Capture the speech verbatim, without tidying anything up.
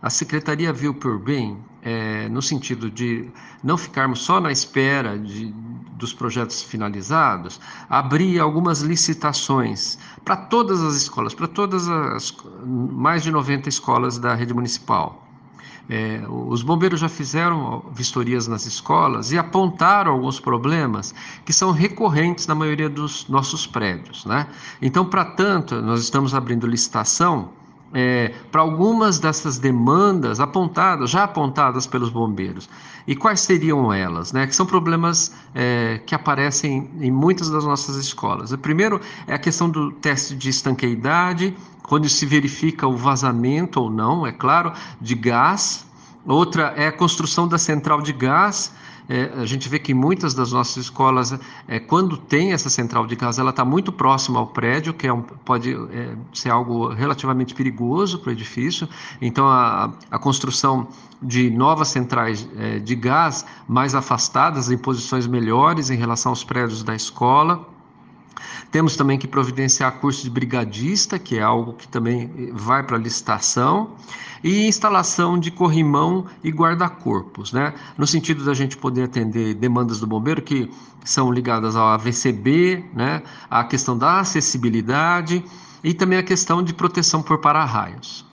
a Secretaria viu por bem, é, no sentido de não ficarmos só na espera de, dos projetos finalizados, abrir algumas licitações para todas as escolas, para todas as mais de noventa escolas da rede municipal. É, os bombeiros já fizeram vistorias nas escolas e apontaram alguns problemas que são recorrentes na maioria dos nossos prédios, né? Então, para tanto, nós estamos abrindo licitação é, para algumas dessas demandas apontadas, já apontadas pelos bombeiros. E quais seriam elas, né? Que são problemas é, que aparecem em muitas das nossas escolas. O primeiro é a questão do teste de estanqueidade, quando se verifica o vazamento ou não, é claro, de gás. Outra é a construção da central de gás. É, a gente vê que muitas das nossas escolas, é, quando tem essa central de gás, ela está muito próxima ao prédio, que é um, pode é, ser algo relativamente perigoso para o edifício. Então, a, a construção de novas centrais é, de gás mais afastadas, em posições melhores em relação aos prédios da escola. Temos também que providenciar curso de brigadista, que é algo que também vai para a licitação, e instalação de corrimão e guarda-corpos, né? No sentido da gente poder atender demandas do bombeiro que são ligadas ao A V C B, né? A questão da acessibilidade e também a questão de proteção por para-raios.